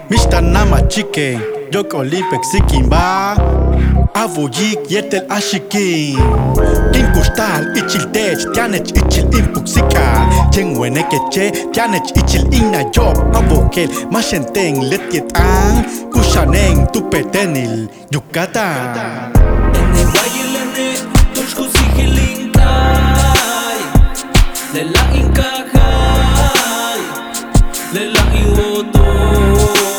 Mr. Nama Chicken, Yok Olympic Sikimba Avuyik Yetel Ashikin Kin Kustal Ichil Tech Tianech Ichil Impuxika Chengwene Keche Tianech Ichil Inna Job Avokel Mashenteng Letiet Ang Kushaneng Tupetenil Yucatan Ene Guayelene Tushku Sigilinkai Lela Inkajai Lela Iwoto